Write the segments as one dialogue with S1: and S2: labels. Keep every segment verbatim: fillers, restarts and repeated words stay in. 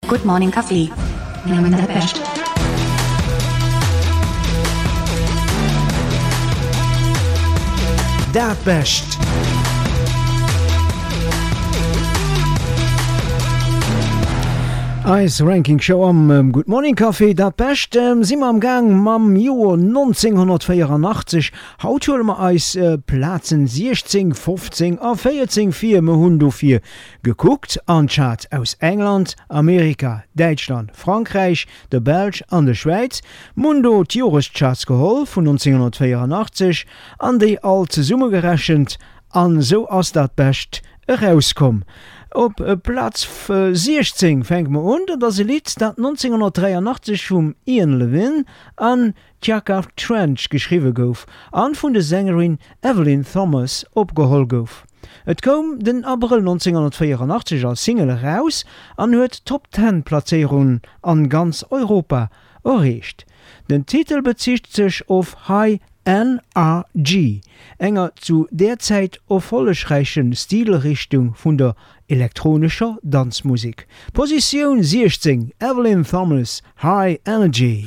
S1: Good morning, Kaffee. Nehmen der Best.
S2: Dat Best. Eis Ranking Show am um, Good Morning Kaffee, dat Best um, si am Gang mam Joer neunzehnhundertvierundachtzig haut ma eis äh, Plazen sechzehn, fünfzehn a vierzehn vier me hun dofir geguckt an Chart aus England, Amerika, Deutschland, Frankreich, de Belg an de Schweiz, Mundo Jahrescharts geholl vun neunzehnhundertvierundachtzig an déi all ze Summe gerechnet an so ass dat Best herauskom. Op äh, Platz äh, sechzehn fängt man an, das Lied dat neunzehnhundertdreiundachtzig vom Ian Levin an Tjaka Trench geschrieben gouf, an vun der Sängerin Evelyn Thomas opgeholt gouf. Et kom den April neunzehnhundertvierundachtzig als Single raus an huet Top zehn Platzierungen an ganz Europa erreicht. Den Titel bezieht sich auf High N R G, enger zu derzeit erfolgreichen Stilrichtung von der elektronischer Tanzmusik. Position sechzehn, Evelyn Thomas, High Energy.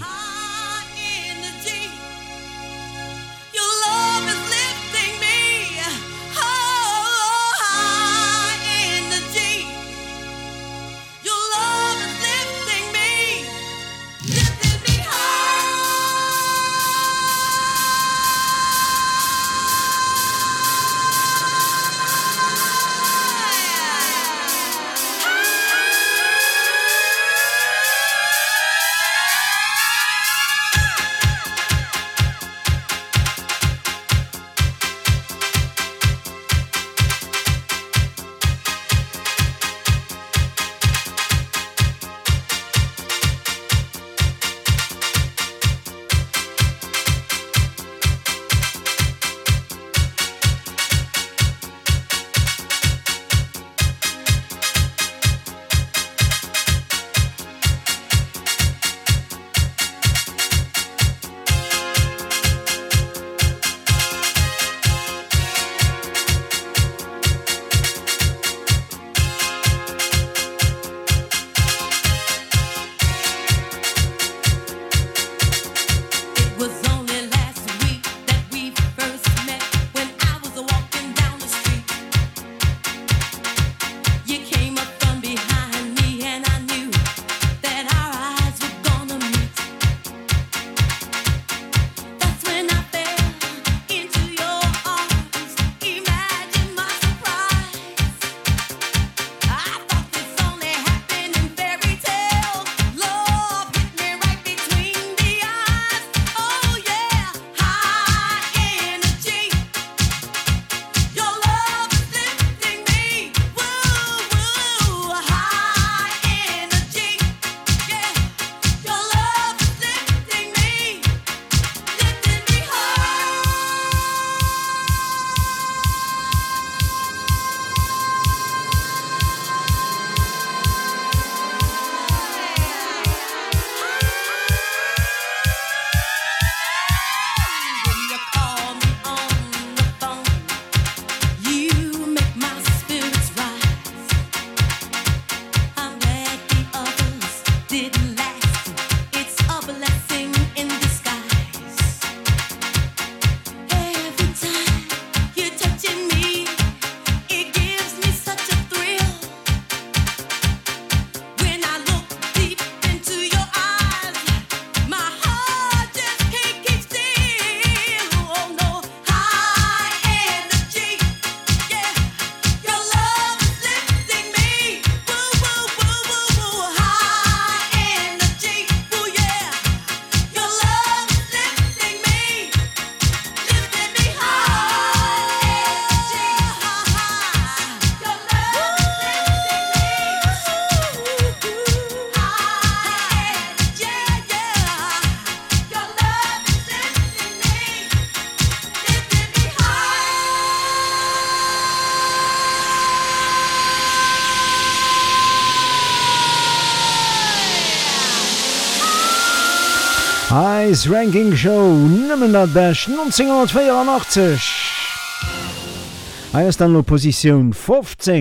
S2: Eis Ranking Show nëmmen dat Best neunzehnhundertvierundachtzig. Eiers dann no Position fünfzehn,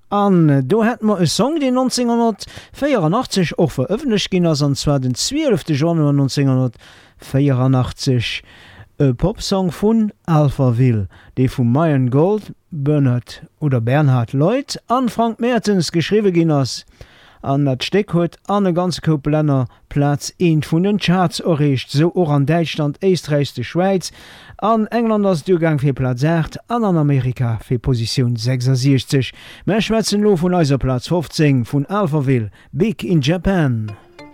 S2: An äh, do hat man e Song den neunzehnhundertvierundachtzig auch veröffentlicht gin ass an zwar den zwölften Januar neunzehnhundertvierundachtzig e Popsong vun Alphaville, de vum Mayen Gold, Bernhard oder Bernhard Lloyd an Frank Mertens geschriwe gin ass. An dat Steck huet an e ganze Koppel Länner Platz een vun den Charts erreicht, so auch an Deutschland, Österreich, de Schweiz, an England als Durchgang fir Platz acht, an an Amerika fir Position sechsundsechzig. Mer schwätzen lo vun eiser Platz fünfzehn vun Alphaville, Big in Japan.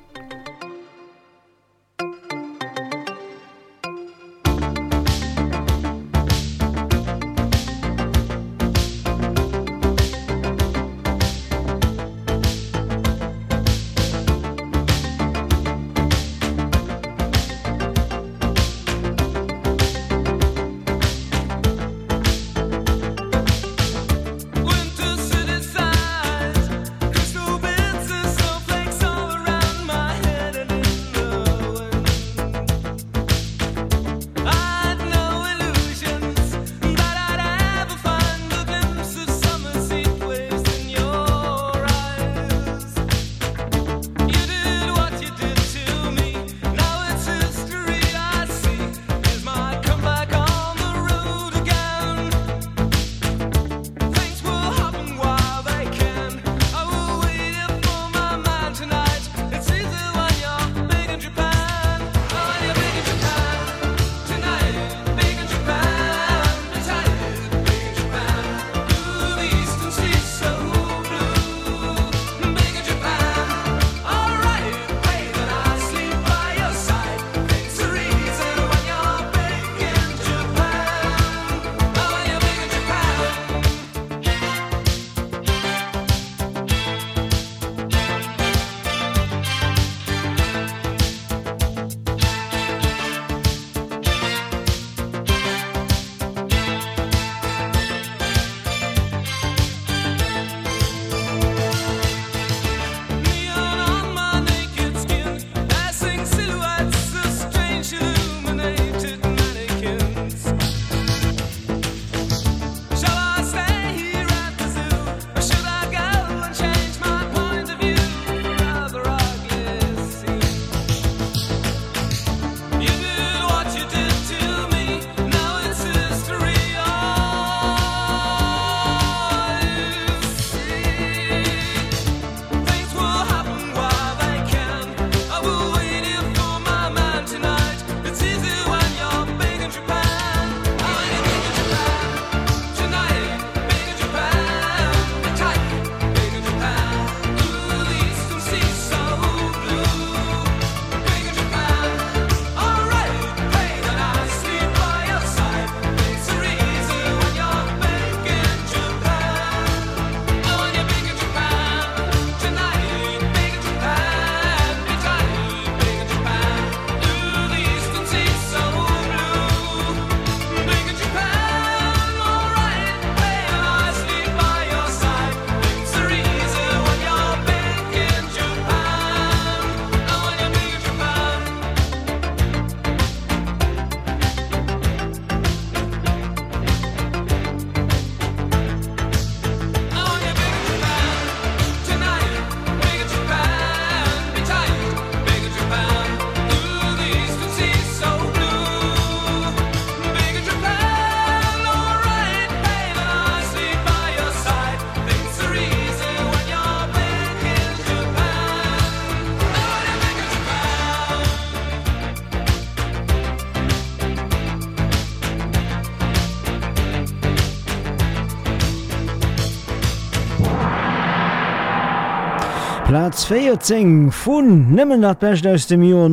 S2: Platz vierzehn vun nimmen dat Best aus dem Jahr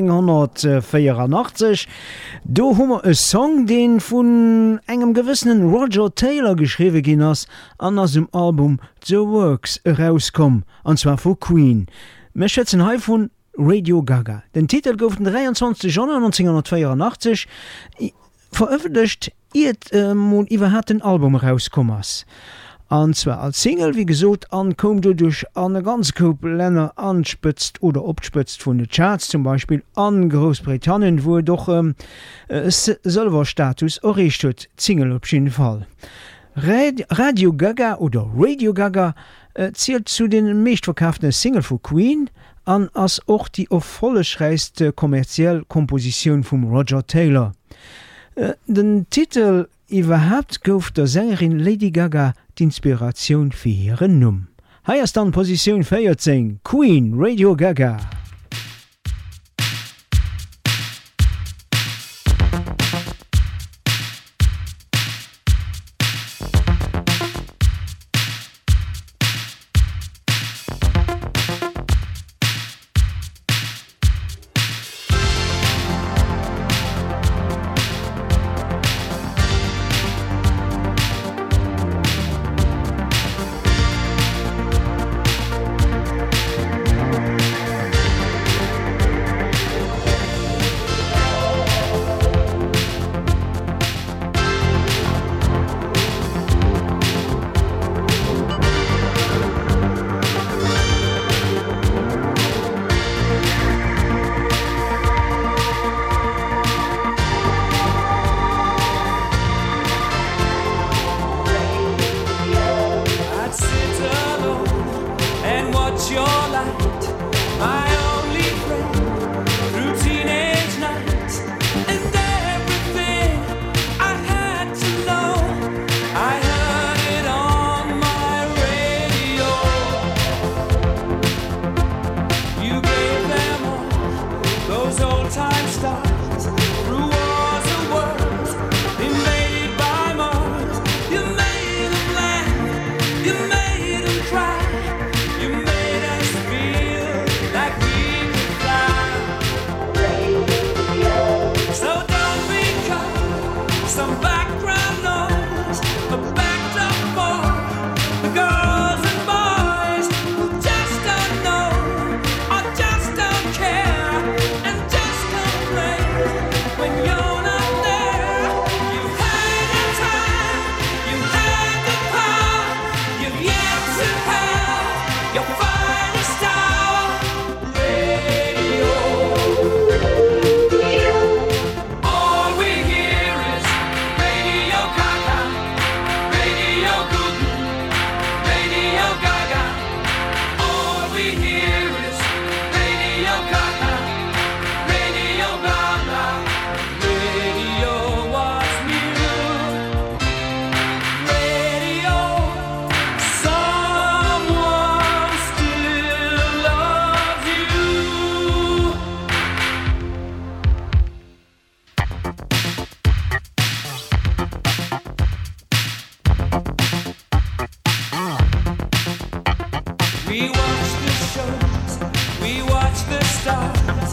S2: neunzehnhundertvierundachtzig. Do hummer e Song, den vun engem gewissen Roger Taylor geschriwe gin ass, an ass dem Album The Works rauskom, anzwa vu Queen. Me schätzen hei vun Radio Gaga. Den Titel gouf den dreiundzwanzigsten Januar neunzehnhundertvierundachtzig veröffentlicht, iet äh, mod iwwer hat den Album rauskommers. Und zwar als Single, wie gesagt, ankommt du durch eine ganze Gruppe Länder anspitzt oder abspitzt von den Charts, zum Beispiel an Großbritannien, wo er doch ähm, äh, Silberstatus erreicht hat, Single auf jeden Fall. Radio Gaga oder Radio Gaga äh, zählt zu den meestverkauften Single von Queen an als auch die erfolgreichste kommerzielle Komposition von Roger Taylor. Äh, den Titel überhaupt gouf der Sängerin Lady Gaga die Inspiration für ihren Numm. Hier ist dann Position vierzehn, Queen, Radio Gaga.
S3: We watch the shows, we watch the stars.